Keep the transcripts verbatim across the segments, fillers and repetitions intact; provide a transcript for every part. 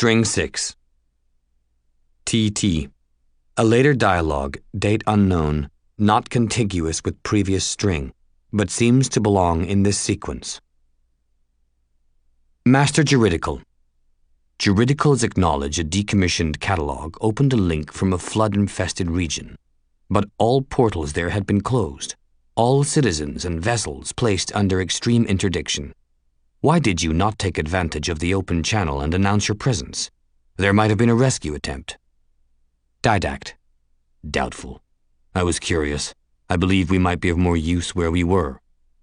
String six. T T. A later dialogue, date unknown, not contiguous with previous string, but seems to belong in this sequence. Master Juridical. Juridicals acknowledge a decommissioned catalog opened a link from a flood-infested region, but all portals there had been closed, all citizens and vessels placed under extreme interdiction. Why did you not take advantage of the open channel and announce your presence? There might have been a rescue attempt. Didact. Doubtful. I was curious. I believe we might be of more use where we were.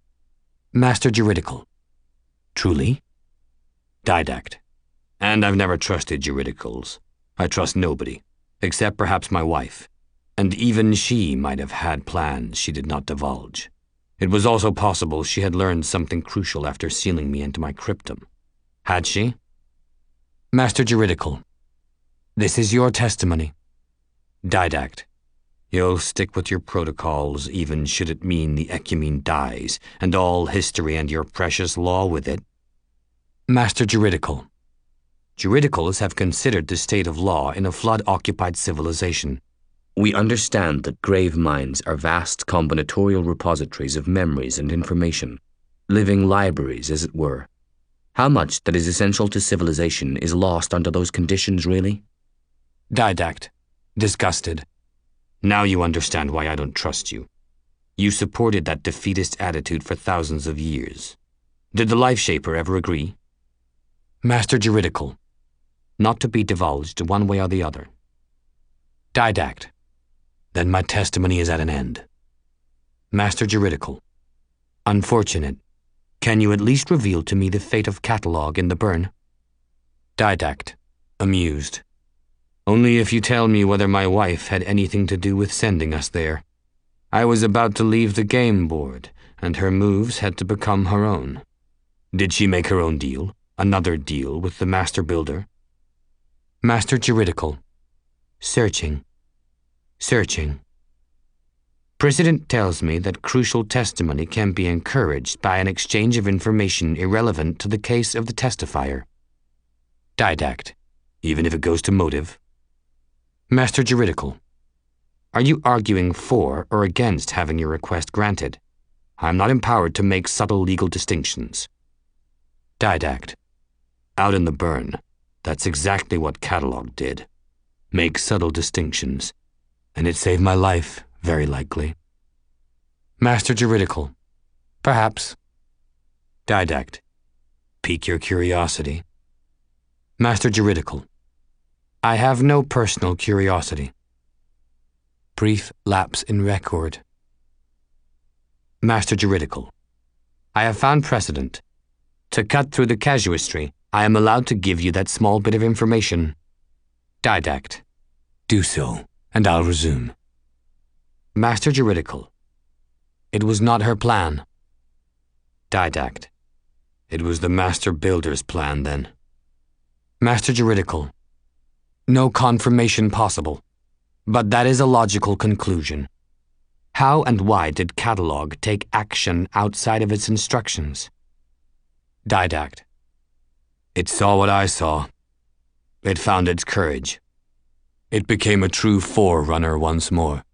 Master Juridical. Truly? Didact. And I've never trusted juridicals. I trust nobody, except perhaps my wife. And even she might have had plans she did not divulge. It was also possible she had learned something crucial after sealing me into my cryptum. Had she? Master Juridical. This is your testimony. Didact. You'll stick with your protocols, even should it mean the ecumene dies, and all history and your precious law with it? Master Juridical. Juridicals have considered the state of law in a flood-occupied civilization. We understand that grave minds are vast combinatorial repositories of memories and information, living libraries, as it were. How much that is essential to civilization is lost under those conditions, really? Didact. Disgusted. Now you understand why I don't trust you. You supported that defeatist attitude for thousands of years. Did the Life Shaper ever agree? Master Juridical. Not to be divulged one way or the other. Didact. Then my testimony is at an end. Master Juridical. Unfortunate. Can you at least reveal to me the fate of catalog in the burn? Didact. Amused. Only if you tell me whether my wife had anything to do with sending us there. I was about to leave the game board, and her moves had to become her own. Did she make her own deal? Another deal with the Master Builder? Master Juridical. Searching. Searching. Precedent tells me that crucial testimony can be encouraged by an exchange of information irrelevant to the case of the testifier. Didact. Even if it goes to motive. Master Juridical. Are you arguing for or against having your request granted? I am not empowered to make subtle legal distinctions. Didact. Out in the burn, that's exactly what catalog did. Make subtle distinctions. And it saved my life, very likely. Master Juridical. Perhaps. Didact. Pique your curiosity. Master Juridical. I have no personal curiosity. Brief lapse in record. Master Juridical. I have found precedent. To cut through the casuistry, I am allowed to give you that small bit of information. Didact. Do so, and I'll resume. Master Juridical. It was not her plan. Didact. It was the Master Builder's plan, then. Master Juridical. No confirmation possible, but that is a logical conclusion. How and why did catalog take action outside of its instructions? Didact. It saw what I saw. It found its courage. It became a true forerunner once more.